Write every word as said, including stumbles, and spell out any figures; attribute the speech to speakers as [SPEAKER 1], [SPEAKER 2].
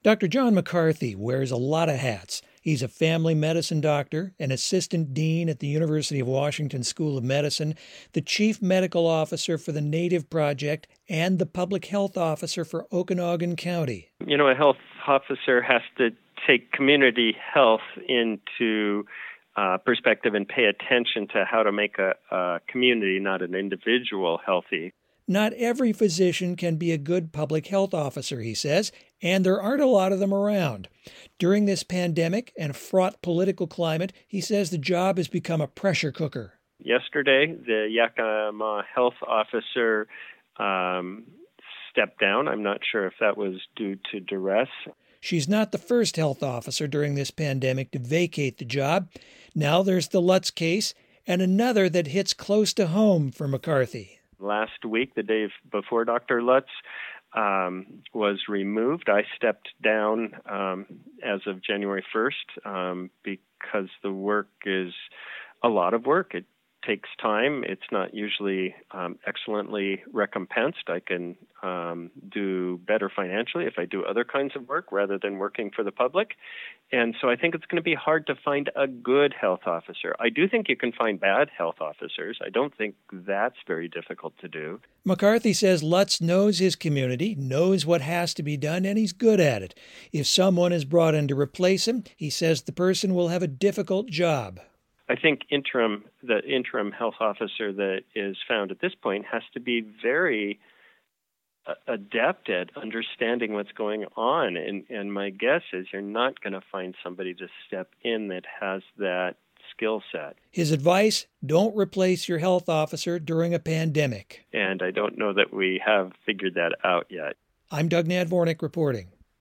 [SPEAKER 1] Doctor John McCarthy wears a lot of hats. He's a family medicine doctor, an assistant dean at the University of Washington School of Medicine, the chief medical officer for the Native Project, and the public health officer for Okanogan County.
[SPEAKER 2] You know, a health officer has to take community health into uh, perspective and pay attention to how to make a, a community, not an individual, healthy.
[SPEAKER 1] Not every physician can be a good public health officer, he says, and there aren't a lot of them around. During this pandemic and fraught political climate, he says the job has become a pressure cooker.
[SPEAKER 2] Yesterday, the Yakima health officer um, stepped down. I'm not sure if that was due to duress.
[SPEAKER 1] She's not the first health officer during this pandemic to vacate the job. Now there's the Lutz case, and another that hits close to home for McCarthy.
[SPEAKER 2] Last week, the day before Doctor Lutz um, was removed, I stepped down um, as of January first um, because the work is a lot of work. It takes time. It's not usually um, excellently recompensed. I can um, do better financially if I do other kinds of work rather than working for the public. And so I think it's going to be hard to find a good health officer. I do think you can find bad health officers. I don't think that's very difficult to do.
[SPEAKER 1] McCarthy says Lutz knows his community, knows what has to be done, and he's good at it. If someone is brought in to replace him, he says the person will have a difficult job.
[SPEAKER 2] I think interim, the interim health officer that is found at this point has to be very uh, adept at understanding what's going on. And, and my guess is you're not going to find somebody to step in that has that skill set.
[SPEAKER 1] His advice, don't replace your health officer during a pandemic.
[SPEAKER 2] And I don't know that we have figured that out yet.
[SPEAKER 1] I'm Doug Nadvornik reporting.